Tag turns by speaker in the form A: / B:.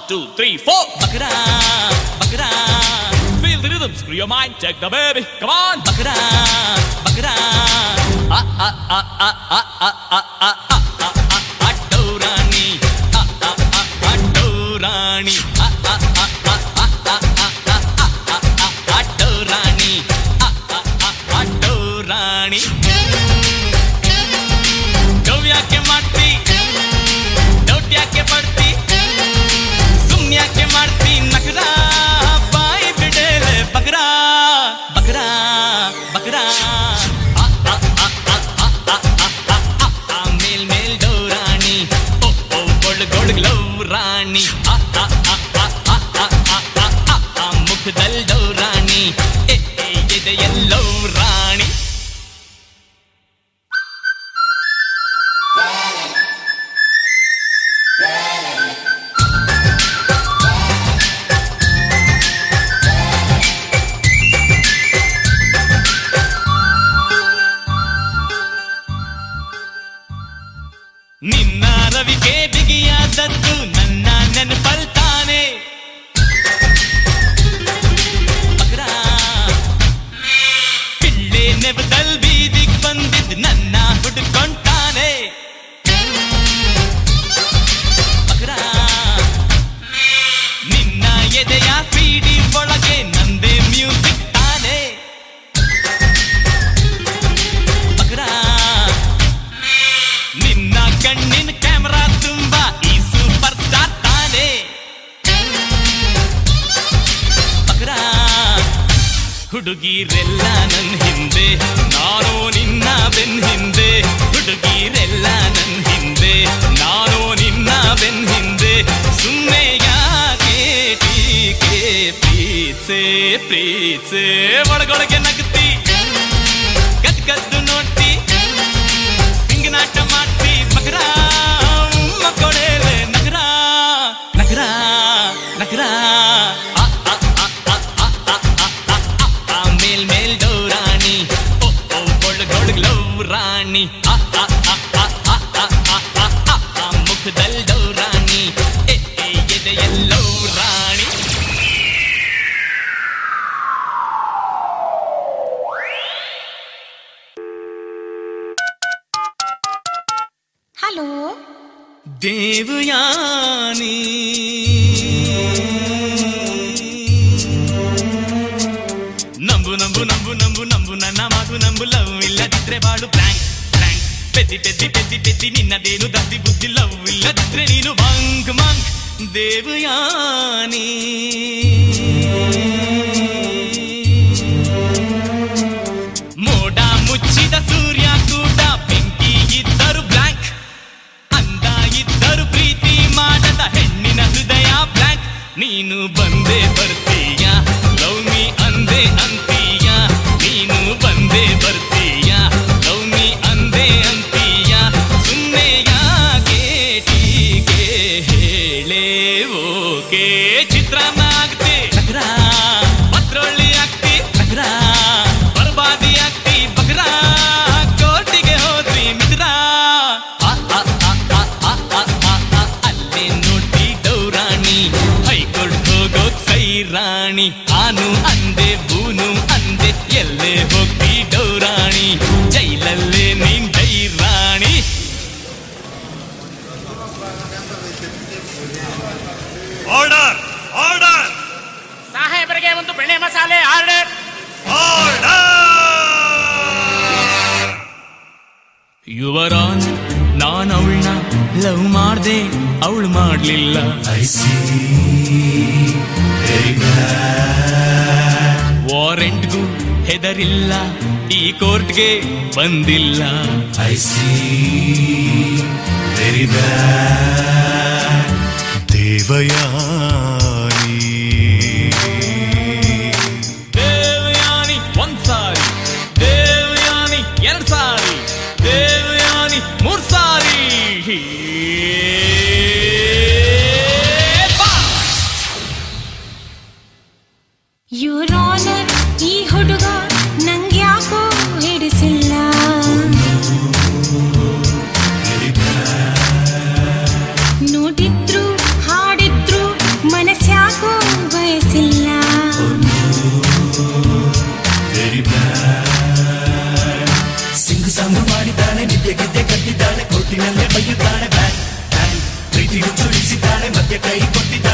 A: 2, 3, 4. Bakra, bakra. Feel the rhythm, screw your mind, check the baby. Come on, bakra, bakra. Ah ah ah ah ah ah ah ah ah. Atorani, ah ah ah atorani, ah ah ah ah ah ah ah ah ah atorani, ah ah ah atorani. Dovyaake marti, dovyaake padti, sumyaake marti nakra, bai bidele bakra, bakra, bakra. ರಾಣಿ ಮುಖದಲ್ಲೋ ರಾಣಿ ಎದೆಯಲ್ಲೋ ರಾಣಿ. ನಿನ್ನ ರವಿಗೆ ಬಿಗಿಯಾದದ್ದು ನನ್ನ ನೆನಪಲ್ತಾನೆ. ಪಿಳ್ಳೆ ನೆವದಲ್ ಬೀದಿಗ್ ಬಂದಿದ್ದು ನನ್ನ ಹುಡುಕೊಂಟಾನೆ. ನಿನ್ನ ಎದೆಯ ಸಿಡಿ ಒಳಗೆ ನಂದೇ music ತಾನೆ. ನಿನ್ನ ಕಣ್ಣಿನ ಕ್ಯಾಮರಾ ತುಂಬಾ ಈ ಸೂಪರ್ ಸ್ಟಾರ್ ತಾನೆ. ಹುಡುಗಿರೆಲ್ಲ ನನ್ನ ಹಿಂದೆ, ನಾನು ನಿನ್ನ ಬೆನ್ ಹಿಂದೆ. ಹುಡುಗಿರೆಲ್ಲ ನನ್ನ ಹಿಂದೆ, ನಾನು ನಿನ್ನ ಬೆನ್ ಹಿಂದೆ. ಸುಮ್ಮನೆ ಯಾಕೆ ಟೀಕೆ ಪ್ರೀತ್ಸೆ ಪ್ರೀತ್ಸೆ ಒಳಗೊಳಗೆ ನಗ್ತಿ, ಕದ್ ಕದ್ದು ನೋಡ್ತಿ, ಸಿಂಗನಾಟ ಮಾಡ್ತಿ. ಬಗ್ರ ಮಕ್ಕಳೇಲೆ ನಗರ ನಗರ ನಗರ. ಮೇಲ್ ಮೇಲ್ ಡೌರಾಣಿ, ಒಳಗೊಳಗ್ಲೋ ರಾಣಿ. ಮುಖದಲ್ಲಿ ಡೌರಾಣಿ, ಎದೆಯಲ್ಲೋ ರಾಣಿ.
B: ಹಲೋ
A: ದೇವಯಾನಿ, ನಂಬು ನಂಬು ನಂಬು ನಂಬು ನಂಬು ನನ್ನ ಮಾತು ನಂಬು. ಲವ್ ಇಲ್ಲದಿದ್ರೆ ಬಾಳು ಬ್ಲ್ಯಾಂಕ್ ಬ್ಲ್ಯಾಂಕ್. ಪೆದ್ದಿ ಪೆದ್ದಿ ಪೆದ್ದಿ ಪೆದ್ದಿ ನಿನ್ನದೇನು ದದ್ದಿ ಬುದ್ಧಿ. ಲವ್ ಇಲ್ಲದಿದ್ರೆ ನೀನು ಮಂಕ್ ಮಂಕ್. ದೇವಯಾನಿ ಮೋಡ ಮುಚ್ಚಿದ ಸೂರ್ಯ ಕೂಡ ಬೆಂಕಿ ಇದ್ದರು ಬ್ಲ್ಯಾಂಕ್. ಅಂದ ಇದ್ದರು ಪ್ರೀತಿ ಮಾಡದ ಹೆಣ್ಣಿನ ಹೃದಯ ಬ್ಲ್ಯಾಂಕ್. ನೀನು ಬಂದೇ ಬರ್ತೀಯ, ಲವ್ ಮೀ ಅಂದೆ ಅಂತೀಯ. ನೀನು ಬಂದೇ ಬರ್ತೀಯ, ಲವ್ ಮೀ ಅಂದೆ ಅಂತೀಯ. ಸುಮ್ಮನೆ ಯಾಕೆ ಟೀಕೆ ಹೇಳೇ ಓಕೆ. ಚಿತ್ರಾನ್ನ ಆಗ್ತಿ ನಗರ, ಪತ್ರೊಳ್ಳಿ ಆಗ್ತಿ ನಗರ, ಬರ್ಬಾದಿ ಆಗ್ತಿ ಬಗ್ರ. ಕೋರ್ಟಿಗೆ ಹೋದ್ರಿ ಮಿತ್ರ, ಅಲ್ಲೇ ನೋಡ್ತಿ ಡೌರಾಣಿ. ಹೈಕೋರ್ಟ್ ಹೋಗೋಕ್ ಸೈರಾಣಿ. ಆನು ಅಂದೆ ಬೂನು ಅಂದೆ, ಎಲ್ಲೇ ಹೋಗ್ತಿ ಡೌರಾಣಿ. ಜೈಲಲ್ಲೇ ನೀನ್ ಜೈರಾಣಿ.
C: Order order.
D: ಸಾಹೇಬರಿಗೆ ಒಂದು ಬೆಳೆ ಮಸಾಲೆ ಆರ್ಡರ್.
A: ಯುವರಾನ್, ನಾನು ಅವಳನ್ನ ಲವ್ ಮಾಡ್ದೆ, ಅವಳು ಮಾಡ್ಲಿಲ್ಲ. ವಾರೆಂಟ್ಗೂ ಹೆದರಿಲ್ಲ, ಈ ಕೋರ್ಟ್ಗೆ ಬಂದಿಲ್ಲ.
C: ದೇವಯಾನಿ,
A: ದೇವಯಾನಿ ಒಂದ್ ಸಾರಿ, ದೇವಯಾನಿ ಎರಡ್ ಸಾರಿ, ದೇವಯಾನಿ ಮೂರ್ ಸಾರಿ.
B: ಯುವರ್ ಆನರ್, ಈ ಹುಡುಗ ನಂಗ್ಯಾಕೋ ಹಿಡಿಸಿಲ್ಲ. ನೋಡಿದ್ರು ಹಾಡಿದ್ರು
E: ಕೈ ಕೊಟ್ಟಿದ್ದ